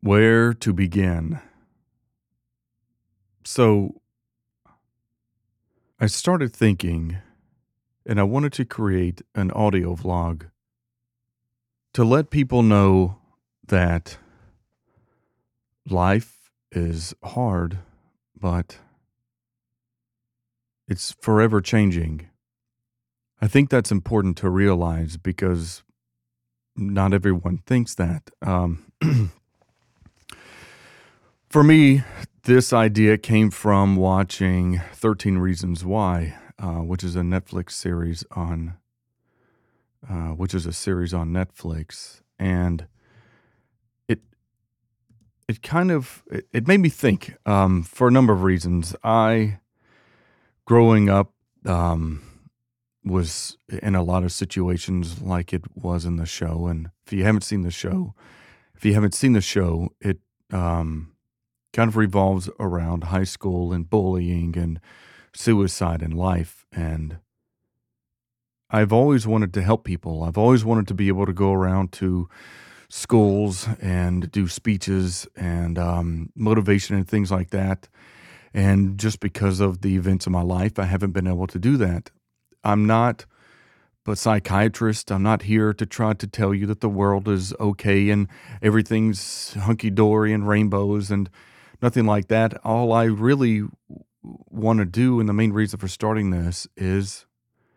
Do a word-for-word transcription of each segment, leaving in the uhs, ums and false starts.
Where to begin? So I started thinking, and I wanted to create an audio vlog to let people know that life is hard, but it's forever changing. I think that's important to realize because not everyone thinks that. Um, for me, this idea came from watching thirteen Reasons Why, uh, which is a Netflix series on, uh, which is a series on Netflix, and it it kind of it, it made me think um, for a number of reasons. I growing up um, was in a lot of situations like it was in the show, and if you haven't seen the show, if you haven't seen the show, it um, kind of revolves around high school and bullying and suicide in life. And I've always wanted to help people. I've always wanted to be able to go around to schools and do speeches and um, motivation and things like that. And just because of the events of my life, I haven't been able to do that. I'm not a psychiatrist. I'm not here to try to tell you that the world is okay and everything's hunky dory and rainbows and nothing like that. All I really want to do, and the main reason for starting this, is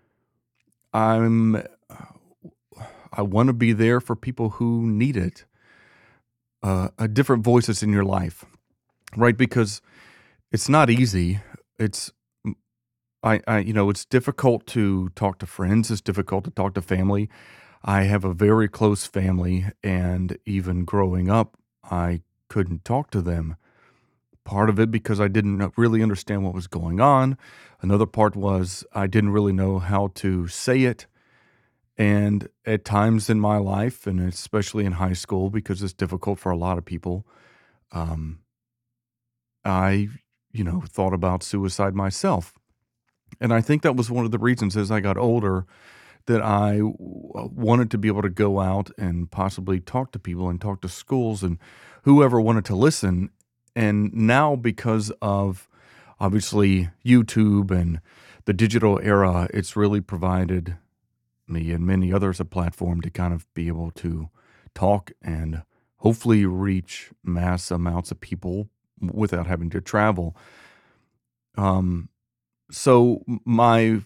I'm I want to be there for people who need it. Uh, a different voices in your life, right? Because it's not easy. It's I, I you know it's difficult to talk to friends. It's difficult to talk to family. I have a very close family, and even growing up, I couldn't talk to them. Part of it because I didn't really understand what was going on. Another part was I didn't really know how to say it. And at times in my life, and especially in high school, because it's difficult for a lot of people, um, I, you know, thought about suicide myself. And I think that was one of the reasons as I got older that I w- wanted to be able to go out and possibly talk to people and talk to schools and whoever wanted to listen. And now, because of obviously YouTube and the digital era, it's really provided me and many others a platform to kind of be able to talk and hopefully reach mass amounts of people without having to travel. Um, so my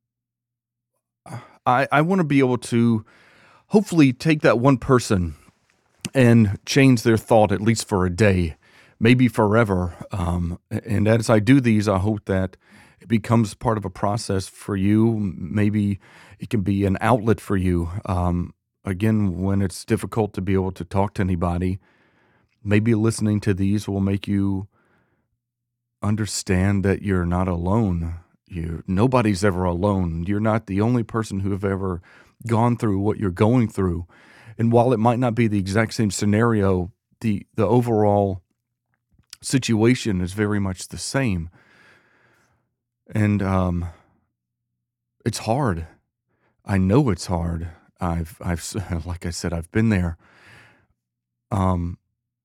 I, I want to be able to hopefully take that one person and change their thought at least for a day, maybe forever. Um, and as I do these, I hope that it becomes part of a process for you. Maybe it can be an outlet for you. Um, again, when it's difficult to be able to talk to anybody, maybe listening to these will make you understand that you're not alone. You nobody's ever alone. You're not the only person who have ever gone through what you're going through. And while it might not be the exact same scenario, the the overall situation is very much the same. And um, it's hard. I know it's hard. I've I've like I said, I've been there. Um,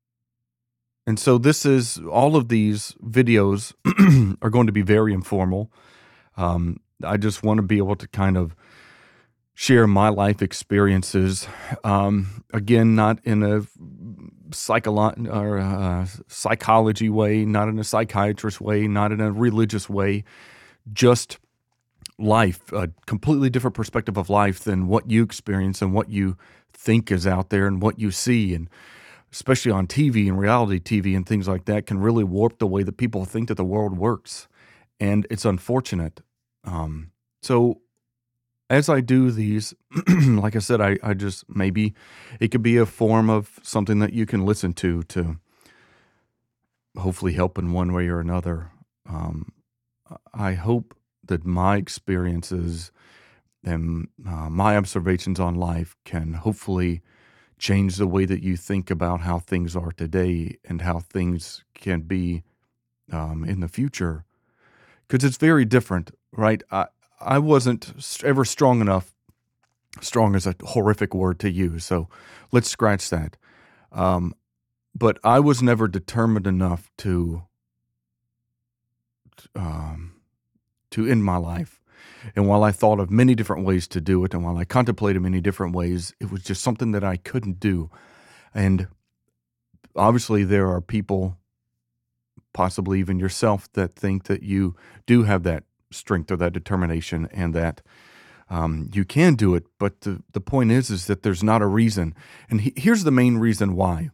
and so this is all of these videos are going to be very informal. Um, I just want to be able to kind of share my life experiences. Um, again, not in a psycholo- or uh, psychology way, not in a psychiatrist way, not in a religious way, just life, a completely different perspective of life than what you experience and what you think is out there and what you see. And especially on T V and reality T V and things like that can really warp the way that people think that the world works. And it's unfortunate. Um, so as I do these, like I said, I, I just maybe it could be a form of something that you can listen to to hopefully help in one way or another. Um, I hope that my experiences and uh, my observations on life can hopefully change the way that you think about how things are today and how things can be um, in the future. Because it's very different, right? I, I wasn't s- ever strong enough. Strong is a horrific word to use, so let's scratch that. Um, but I was never determined enough to um, to end my life. And while I thought of many different ways to do it, and while I contemplated many different ways, it was just something that I couldn't do. And obviously, there are people, possibly even yourself, that think that you do have that strength or that determination, and that um, you can do it. But the, the point is, is that there's not a reason. And he, here's the main reason why.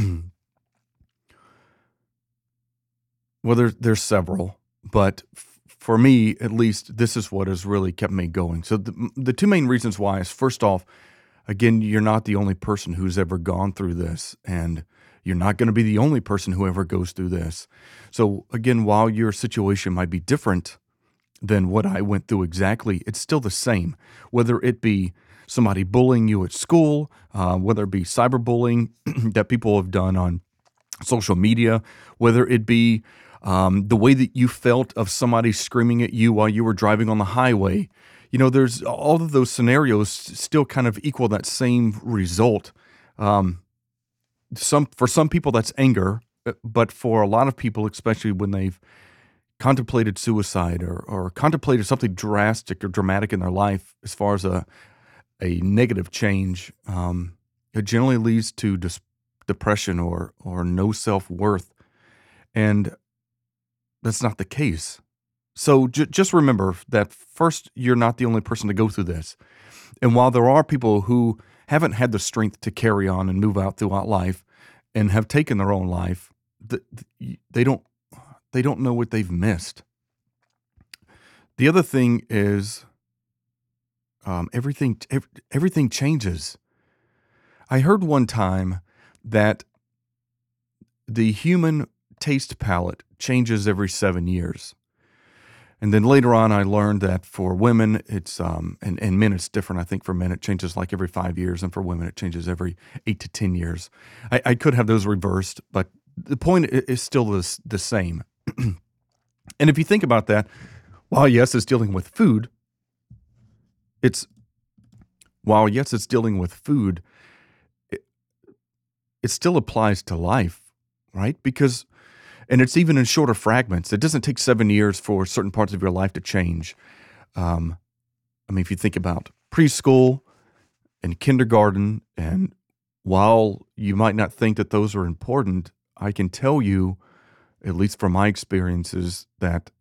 Well, there's there's several, but f- for me, at least, this is what has really kept me going. So the the two main reasons why is, first off, again, you're not the only person who's ever gone through this, and you're not going to be the only person who ever goes through this. So again, while your situation might be different than what I went through exactly, it's still the same. Whether it be somebody bullying you at school, uh, whether it be cyberbullying that people have done on social media, whether it be um, the way that you felt of somebody screaming at you while you were driving on the highway. You know, there's all of those scenarios still kind of equal that same result. Um, some for some people that's anger, uh, but for a lot of people, especially when they've contemplated suicide or or contemplated something drastic or dramatic in their life, as far as a a negative change, um, it generally leads to dis- depression or or no self worth, and that's not the case. So j- just remember that first, you're not the only person to go through this. And while there are people who haven't had the strength to carry on and move out throughout life and have taken their own life, th- th- they don't they don't know what they've missed. The other thing is um, everything ev- everything changes. I heard one time that the human taste palette changes every seven years. And then later on, I learned that for women, it's um, and, and men, it's different. I think for men, it changes like every five years, and for women, it changes every eight to ten years. I, I could have those reversed, but the point i- is still the, the same. And if you think about that, while yes, it's dealing with food, it's while yes, it's dealing with food, it, it still applies to life, right? Because and it's even in shorter fragments. It doesn't take seven years for certain parts of your life to change. Um, I mean, if you think about preschool and kindergarten, and while you might not think that those are important, I can tell you, at least from my experiences, that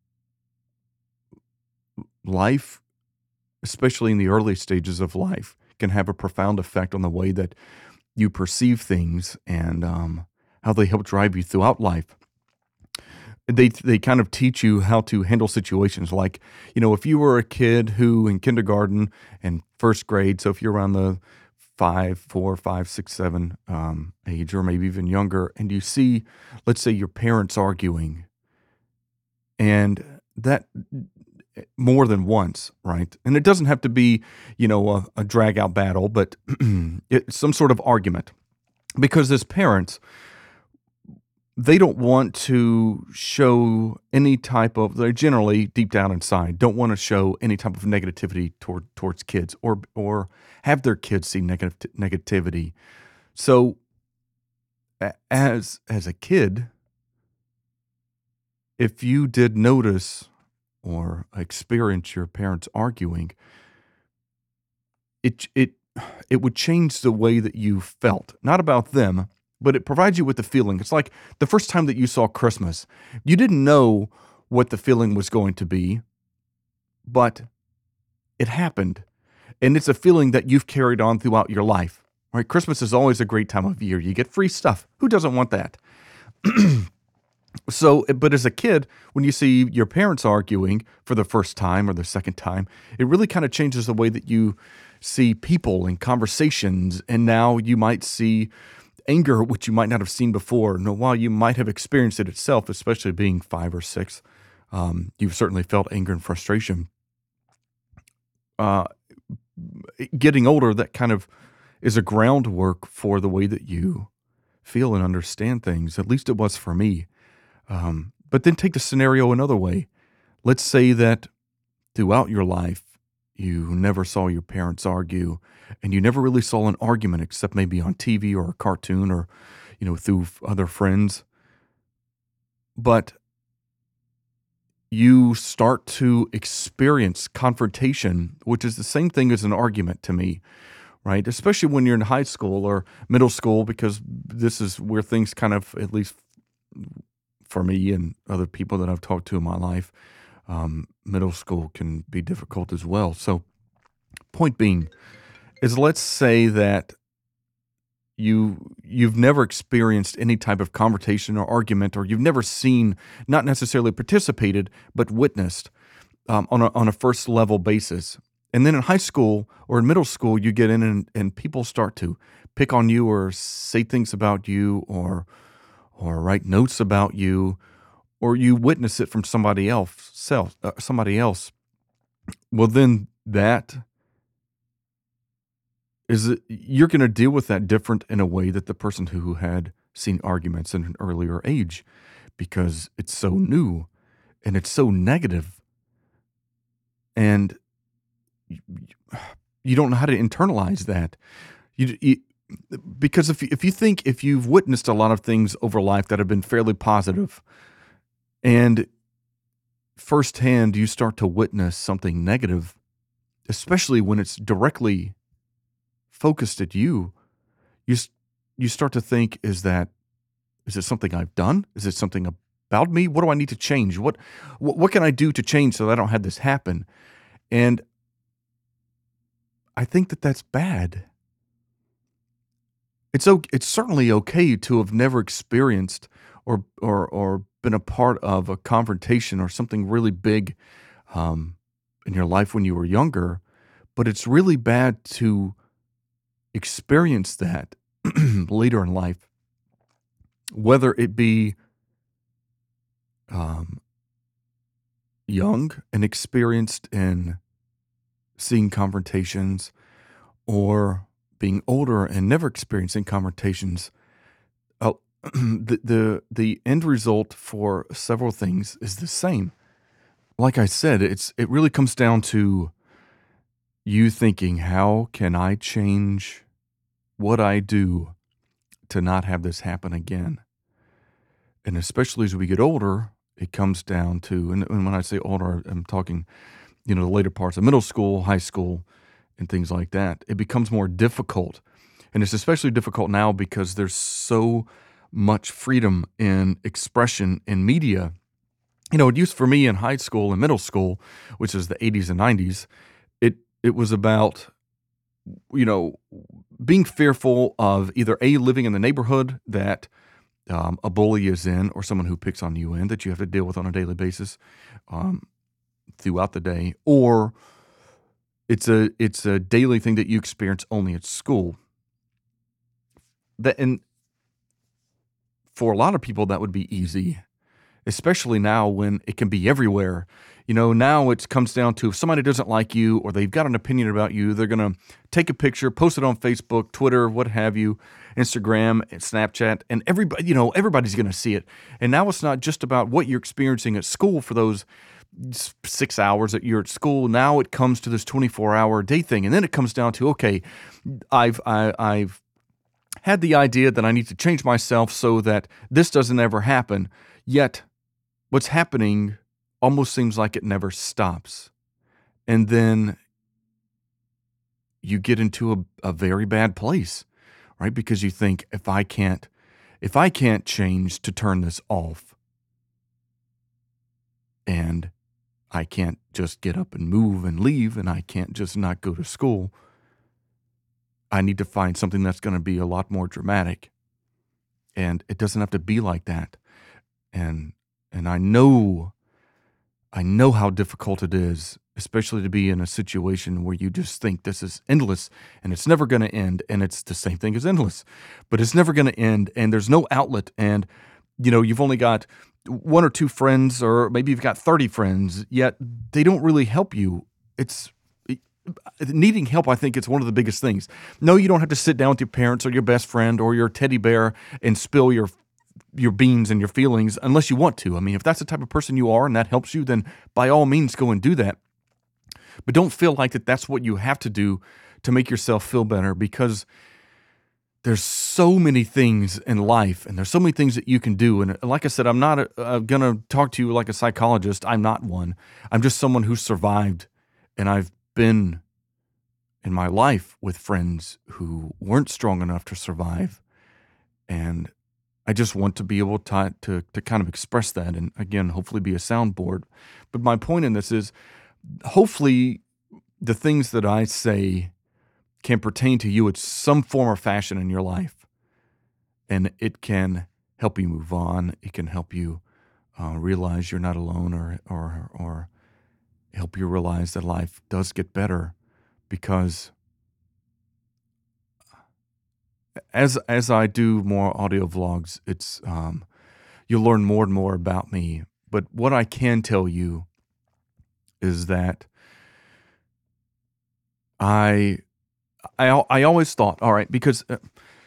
life, especially in the early stages of life, can have a profound effect on the way that you perceive things and um, how they help drive you throughout life. They they kind of teach you how to handle situations. Like, you know, if you were a kid who in kindergarten and first grade, so if you're around the five, four, five, six, seven um, age, or maybe even younger, and you see, let's say, your parents arguing, and that more than once, right? And it doesn't have to be, you know, a, a drag out battle, but it's some sort of argument. Because as parents, they don't want to show any type of, they generally deep down inside don't want to show any type of negativity toward towards kids, or or have their kids see negative negativity. So a- as as a kid, if you did notice or experience your parents arguing, it it it would change the way that you felt, not about them, but it provides you with the feeling. It's like the first time that you saw Christmas. You didn't know what the feeling was going to be, but it happened. And it's a feeling that you've carried on throughout your life. Right? Christmas is always a great time of year. You get free stuff. Who doesn't want that? So, but as a kid, when you see your parents arguing for the first time or the second time, it really kind of changes the way that you see people and conversations. And now you might see anger, which you might not have seen before. No, while you might have experienced it itself, especially being five or six, um, you've certainly felt anger and frustration. Uh, Getting older, that kind of is a groundwork for the way that you feel and understand things. At least it was for me. Um, but then take the scenario another way. Let's say that throughout your life, you never saw your parents argue, and you never really saw an argument except maybe on T V or a cartoon, or you know, through f- other friends. But you start to experience confrontation, which is the same thing as an argument to me, right? Especially when you're in high school or middle school, because this is where things kind of, at least for me and other people that I've talked to in my life, um, middle school can be difficult as well. So, point being is, let's say that you you've never experienced any type of confrontation or argument, or you've never seen, not necessarily participated, but witnessed um, on a on a first level basis. And then in high school or in middle school, you get in and, and people start to pick on you or say things about you, or or write notes about you, or you witness it from somebody else, self, uh, somebody else. Well, then that is it, you're going to deal with that different in a way that the person who had seen arguments in an earlier age, because it's so new and it's so negative, and you, you don't know how to internalize that. You, you because if you, if you think, if you've witnessed a lot of things over life that have been fairly positive, and firsthand you start to witness something negative, especially when it's directly focused at you, you s- you start to think, is that is it something I've done? Is it something about me? What do I need to change? What what, what can I do to change so that I don't have this happen? And I think that that's bad. It's o- it's certainly okay to have never experienced or or or been a part of a confrontation or something really big um, in your life when you were younger, but it's really bad to experience that later in life, whether it be um, young and experienced in seeing confrontations, or being older and never experiencing confrontations. Uh, the, the the end result for several things is the same. Like I said, it's it really comes down to you thinking, how can I change what I do to not have this happen again? And especially as we get older, it comes down to, and, and when I say older, I'm talking, you know, the later parts of middle school, high school, and things like that. It becomes more difficult. And it's especially difficult now because there's so much freedom in expression in media. You know, it used for me in high school and middle school, which is the eighties and nineties, it it was about, you know, being fearful of either A, living in the neighborhood that um, a bully is in, or someone who picks on you in, that you have to deal with on a daily basis um, throughout the day, or it's a it's a daily thing that you experience only at school. That, and for a lot of people that would be easy, especially now when it can be everywhere. You know, now it comes down to, if somebody doesn't like you or they've got an opinion about you, they're going to take a picture, post it on Facebook, Twitter, what have you, Instagram, and Snapchat, and everybody, you know, everybody's going to see it. And now it's not just about what you're experiencing at school for those s- six hours that you're at school. Now it comes to this twenty-four hour day thing. And then it comes down to, okay, I've, I, I've had the idea that I need to change myself so that this doesn't ever happen. Yet what's happening almost seems like it never stops. And then you get into a, a very bad place, right? Because you think, if I can't, if I can't change to turn this off, and I can't just get up and move and leave, and I can't just not go to school, I need to find something that's going to be a lot more dramatic. And it doesn't have to be like that. And and I know I know how difficult it is, especially to be in a situation where you just think this is endless and it's never going to end. And it's the same thing as endless, but it's never going to end. And there's no outlet. And, you know, you've only got one or two friends, or maybe you've got thirty friends, yet they don't really help you. It's it- needing help. I think it's one of the biggest things. No, you don't have to sit down with your parents or your best friend or your teddy bear and spill your your beans and your feelings unless you want to. I mean, if that's the type of person you are and that helps you, then by all means go and do that. But don't feel like that that's what you have to do to make yourself feel better, because there's so many things in life, and there's so many things that you can do. And like I said, I'm not uh, going to talk to you like a psychologist. I'm not one. I'm just someone who survived, and I've been in my life with friends who weren't strong enough to survive. And I just want to be able to, to, to kind of express that and, again, hopefully be a soundboard. But my point in this is hopefully the things that I say can pertain to you in some form or fashion in your life. And it can help you move on. It can help you uh, realize you're not alone, or, or, or help you realize that life does get better, because as as I do more audio vlogs, it's um, you'll learn more and more about me. But what I can tell you is that I I I always thought, all right, because uh,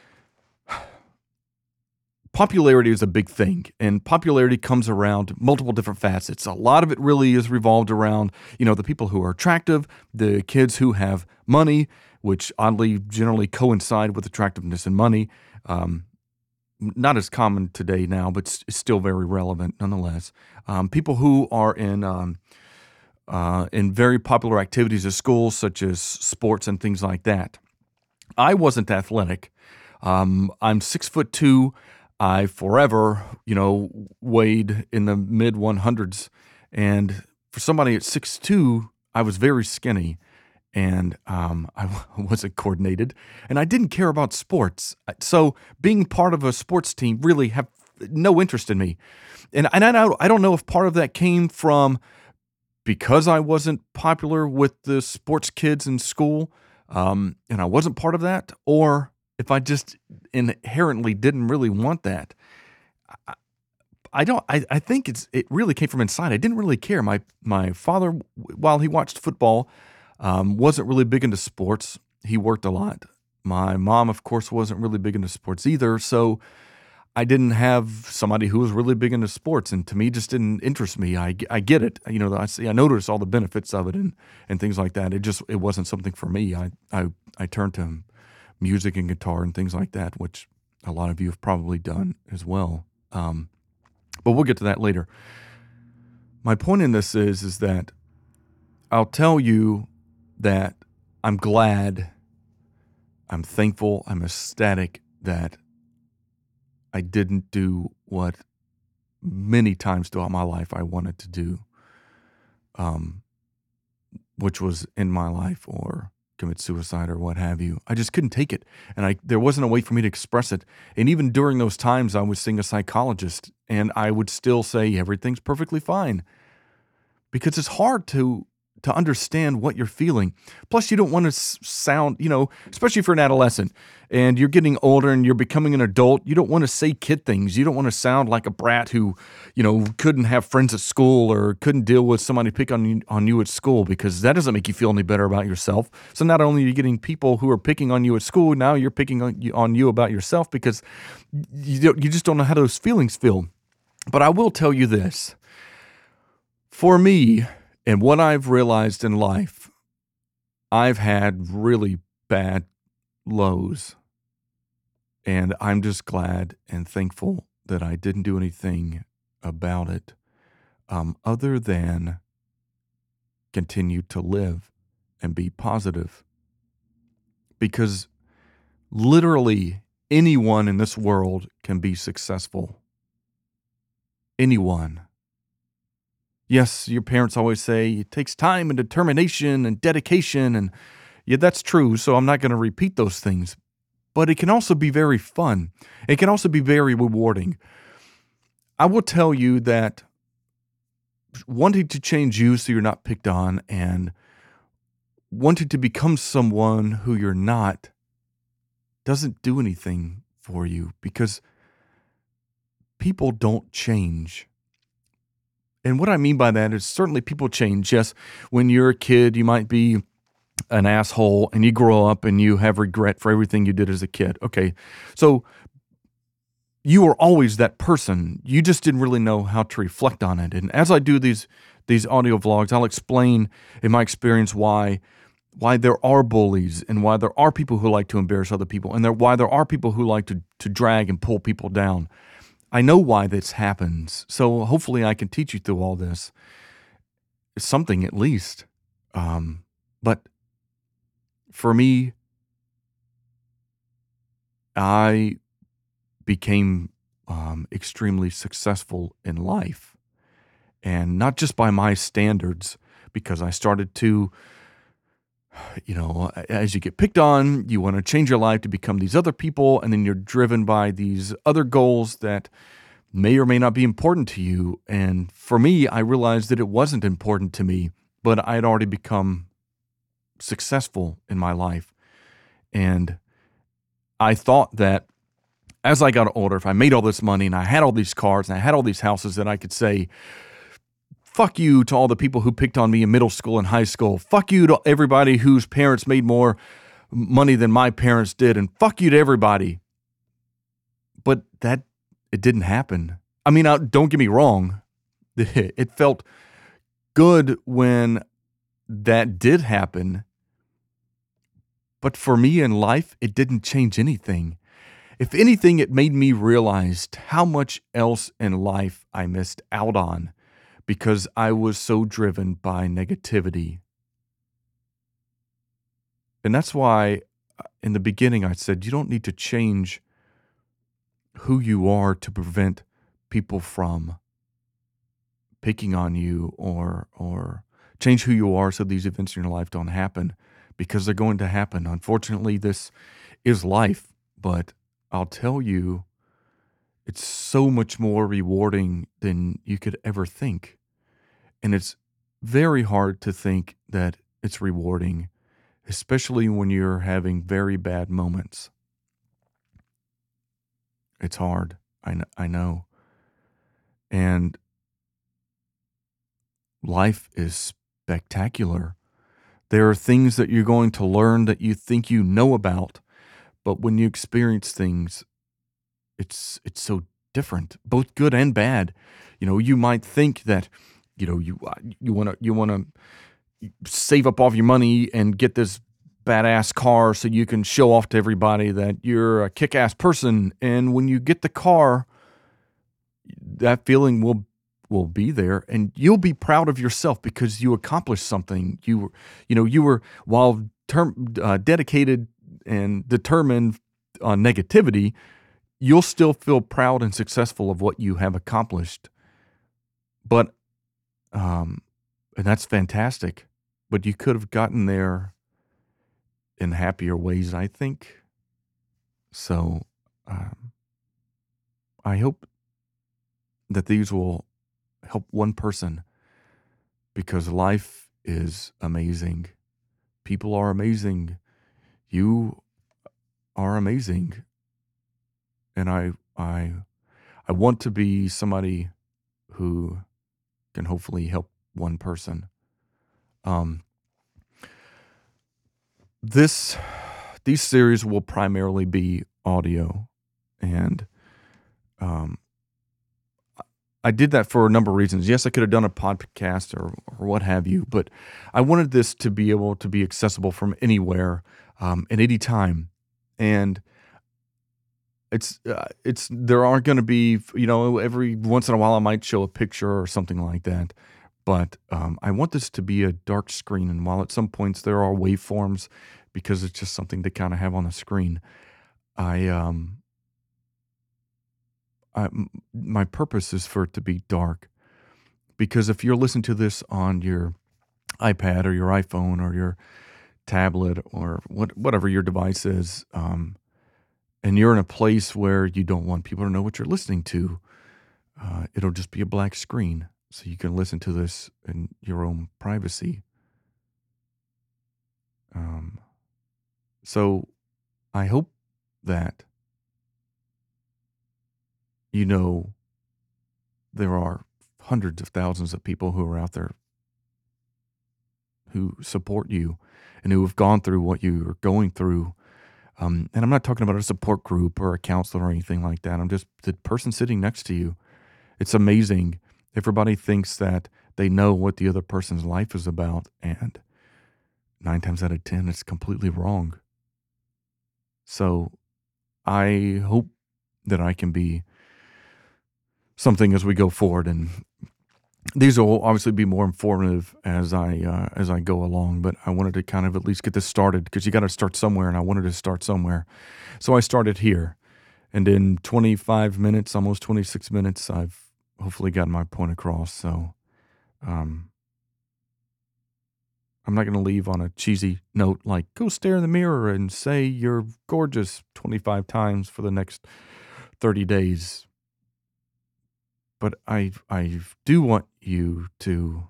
popularity is a big thing, and popularity comes around multiple different facets. A lot of it really is revolved around, you know, the people who are attractive, the kids who have money, which oddly generally coincide with attractiveness and money. Um, not as common today now, but s- still very relevant nonetheless. Um, people who are in um, uh, in very popular activities at school, such as sports and things like that. I wasn't athletic. Um, I'm six foot two. I forever, you know, weighed in the mid one hundreds, and for somebody at six two, I was very skinny, and um, I w- wasn't coordinated, and I didn't care about sports. So being part of a sports team really had no interest in me, and and I don't I don't know if part of that came from because I wasn't popular with the sports kids in school, um, and I wasn't part of that, or if I just inherently didn't really want that. I, I don't. I, I think it's it really came from inside. I didn't really care. My my father, while he watched football, um, wasn't really big into sports. He worked a lot. My mom, of course, wasn't really big into sports either. So I didn't have somebody who was really big into sports, and to me, just didn't interest me. I, I get it. You know, I see, I notice all the benefits of it and, and things like that. It just it wasn't something for me. I I I turned to music and guitar and things like that, which a lot of you have probably done as well. Um, but we'll get to that later. My point in this is is that I'll tell you that I'm glad, I'm thankful, I'm ecstatic that I didn't do what many times throughout my life I wanted to do, um, which was end my life or commit suicide or what have you. I just couldn't take it, and I there wasn't a way for me to express it. And even during those times, I was seeing a psychologist, and I would still say everything's perfectly fine, because it's hard to to understand what you're feeling. Plus, you don't want to s- sound, you know, especially if you're an adolescent and you're getting older and you're becoming an adult, you don't want to say kid things. You don't want to sound like a brat who, you know, couldn't have friends at school or couldn't deal with somebody pick on you, on you at school, because that doesn't make you feel any better about yourself. So not only are you getting people who are picking on you at school, now you're picking on you, on you about yourself, because you, don't- you just don't know how those feelings feel. But I will tell you this. For me, and what I've realized in life, I've had really bad lows, and I'm just glad and thankful that I didn't do anything about it, um, other than continue to live and be positive. Because literally anyone in this world can be successful. Anyone. Yes, your parents always say it takes time and determination and dedication, and yeah, that's true. So I'm not going to repeat those things. But it can also be very fun. It can also be very rewarding. I will tell you that wanting to change you so you're not picked on, and wanting to become someone who you're not, doesn't do anything for you, because people don't change. And what I mean by that is certainly people change. Yes, when you're a kid, you might be an asshole, and you grow up and you have regret for everything you did as a kid. Okay, so you were always that person. You just didn't really know how to reflect on it. And as I do these these audio vlogs, I'll explain in my experience why why there are bullies and why there are people who like to embarrass other people and there, why there are people who like to, to drag and pull people down. I know why this happens. So hopefully I can teach you through all this. Something at least. Um, but for me, I became um, extremely successful in life. And not just by my standards, because I started to, you know, as you get picked on, you want to change your life to become these other people, and then you're driven by these other goals that may or may not be important to you. And for me, I realized that it wasn't important to me, but I had already become successful in my life. And I thought that as I got older, if I made all this money and I had all these cars and I had all these houses, that I could say, fuck you to all the people who picked on me in middle school and high school. Fuck you to everybody whose parents made more money than my parents did. And fuck you to everybody. But that, it didn't happen. I mean, uh, don't get me wrong. It felt good when that did happen. But for me in life, it didn't change anything. If anything, it made me realize how much else in life I missed out on because I was so driven by negativity. And that's why in the beginning I said, you don't need to change who you are to prevent people from picking on you or or change who you are so these events in your life don't happen, because they're going to happen. Unfortunately, this is life, but I'll tell you, it's so much more rewarding than you could ever think. And it's very hard to think that it's rewarding, especially when you're having very bad moments. It's hard. I, kn- I know. And life is spectacular. There are things that you're going to learn that you think you know about, but when you experience things, it's it's so different, both good and bad. You know, you might think that, you know, you uh, you want to you want to save up all of your money and get this badass car so you can show off to everybody that you're a kick-ass person. And when you get the car, that feeling will will be there, and you'll be proud of yourself because you accomplished something. You were, you know, you were while term, uh, dedicated and determined on negativity, you'll still feel proud and successful of what you have accomplished. But, um, and that's fantastic. But you could have gotten there in happier ways, I think. So, um, I hope that these will help one person, because life is amazing. People are amazing. You are amazing. And I I I want to be somebody who can hopefully help one person. Um this these series will primarily be audio, and um I did that for a number of reasons. Yes, I could have done a podcast or, or what have you, but I wanted this to be able to be accessible from anywhere, um, at any time. And it's uh, it's there are going to be, you know, every once in a while I might show a picture or something like that, but um, I want this to be a dark screen. And while at some points there are waveforms, because it's just something to kind of have on the screen, I um I, m- my purpose is for it to be dark, because if you're listening to this on your iPad or your iPhone or your tablet or what, whatever your device is, um, and you're in a place where you don't want people to know what you're listening to, uh, it'll just be a black screen. So you can listen to this in your own privacy. Um, so I hope that you know there are hundreds of thousands of people who are out there who support you and who have gone through what you are going through. Um, and I'm not talking about a support group or a counselor or anything like that. I'm just the person sitting next to you. It's amazing. Everybody thinks that they know what the other person's life is about, and nine times out of ten, it's completely wrong. So I hope that I can be something as we go forward, and these will obviously be more informative as I uh, as I go along. But I wanted to kind of at least get this started because you got to start somewhere, and I wanted to start somewhere. So I started here, and in twenty-five minutes, almost twenty-six minutes, I've hopefully gotten my point across. So um, I'm not going to leave on a cheesy note like go stare in the mirror and say you're gorgeous twenty-five times for the next thirty days. But I I do want you to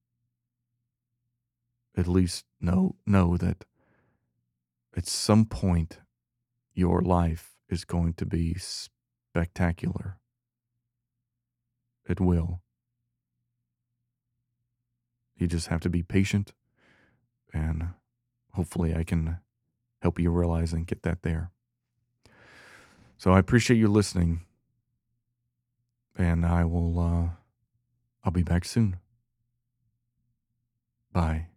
at least know know that at some point your life is going to be spectacular. It will. You just have to be patient, and hopefully I can help you realize and get that there. So I appreciate you listening, and I will uh I'll be back soon. Bye.